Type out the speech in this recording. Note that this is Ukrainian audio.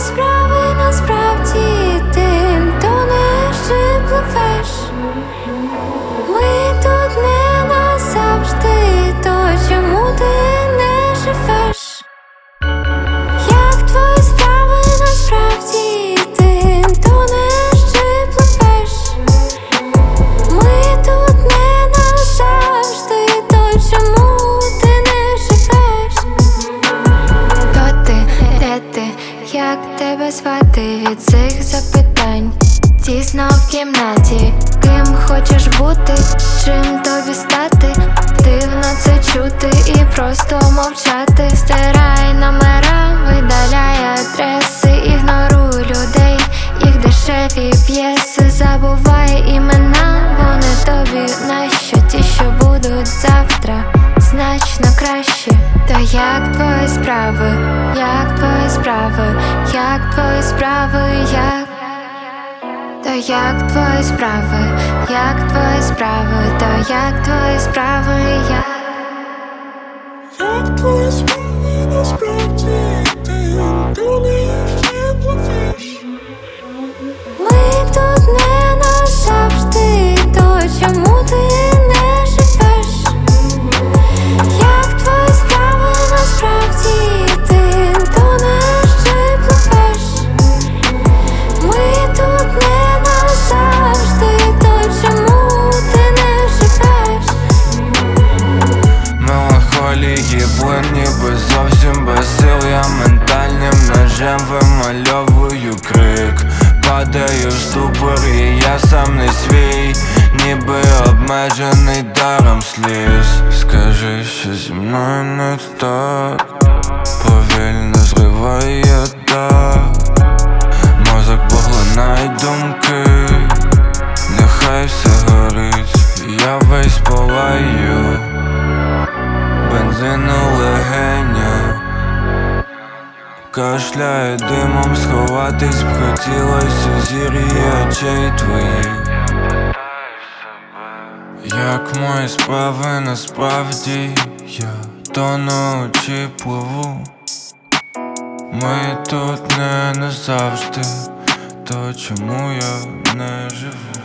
справи насправді ти тонеш чи пливеш? Ми тут не назавжди, то чому ти не живеш? Як твої справи насправді ти тонеш чи пливеш? Ми тут не назавжди, то чому ти не живеш? Хто ти, де ти, як тебе звати? Від цих запитань тісно в кімнаті. Ким хочеш бути, чим тобі стати? Дивно це чути і просто мовчати. Стирай номера, видаляй адреси, ігноруй людей, їх дешеві п'єси. Забувай імена, вони тобі нащо? Ті, що будуть завтра, значно краще. Та як твої справи, як твої справи, як твої справи, як? Та як твої справи, як твої справи, та як твої справи, як? Як твої справи насправді ти тонеш чи пливеш? Ми тут не назавжди, то чому ти не живеш? Як твої справи насправді ти тонеш чи пливеш? Ми тут не назавжди, то чому ти не живеш? Меланхолії плин, ніби зовсім без сил. Я ментальним ножем вимальовую крик. Падаю в ступор і я сам не свій, ніби обмежений даром сліз. Скажи, що зі мною не так, повільно зриває так. Мозок поглинає думки, нехай все горить, я весь палаю, бензин у легенях. Кашляє димом, сховатись б хотілося зір'ї очей твоїх. Як мої справи насправді, я тону чи пливу? Ми тут не назавжди, то чому я не живу?